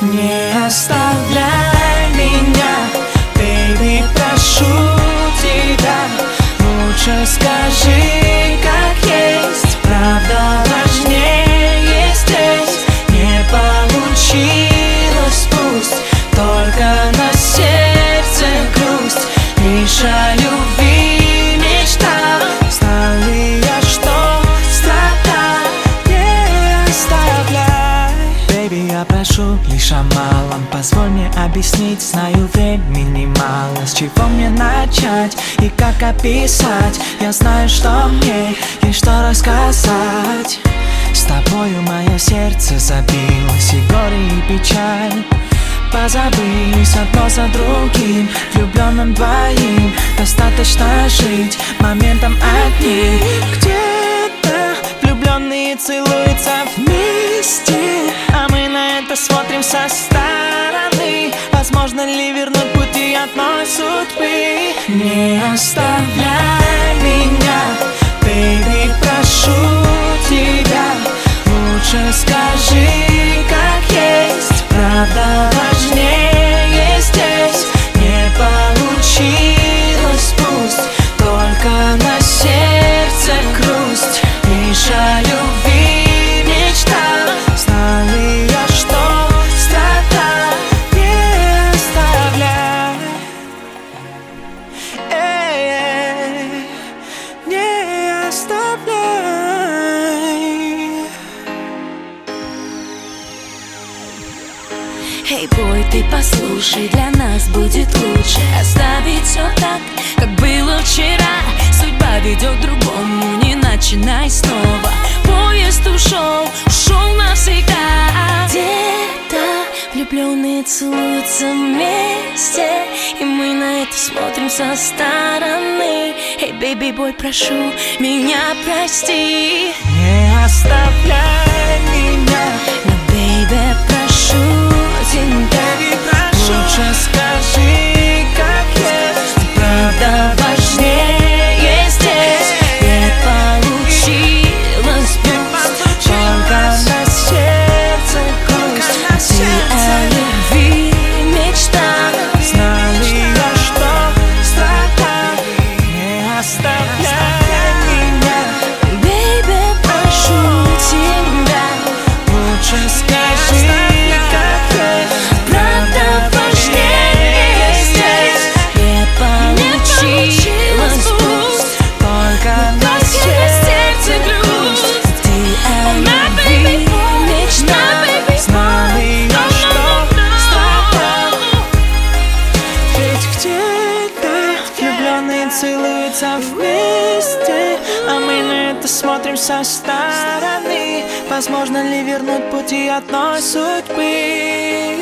Не оставляй меня, baby, прошу тебя. Лучше скажи, как есть, правда важнее здесь. Не получилось, пусть только на сердце грусть. Лишь о любви мечта. Знал ли я, что страдать не оставляй? Baby, я прошу лишь о малом, позволь мне объяснить. Знаю, времени мало, с чего мне начать и как описать. Я знаю, что мне есть что рассказать. С тобою мое сердце забилось, и горе, и печаль позабылись одно за другим. Влюбленным двоим достаточно жить моментом одним. Где-то влюбленные целуются вместе, а мы на это смотрим со стороны. Возможно ли вернуть пути одной судьбы? Не оставляй меня, baby, прошу тебя. Лучше скажи, как есть, правда важнее здесь. Не получилось, пусть только на сердце грусть. Лишь о любви мечта. Знал ли я, что страдать не оставляй? Не оставляй. Эй, бой, ты послушай, для нас будет лучше оставить все так, как было вчера. Судьба ведет к другому, не начинай снова. Поезд ушел навсегда. Где-то влюбленные целуются вместе, и мы на это смотрим со стороны. Эй, бейби, бой, прошу, меня прости. Не оставляй меня, но, бейби, прошу тебя. Лучше скажи, как есть, правда важнее здесь. Не получилось, только на сердце грусть. ты о любви мечта. Знал ли я, что страдать не оставляй меня, Бейби, прошу тебя. лучше скажи, как есть, Правда важнее здесь. Не получилось, пусть только на сердце грусть. ты о любви мечта. Знал ли я, что страдал? Ведь где-то влюбленные целуются вместе, а мы на это смотрим со стороны. Возможно ли вернуть пути одной судьбы?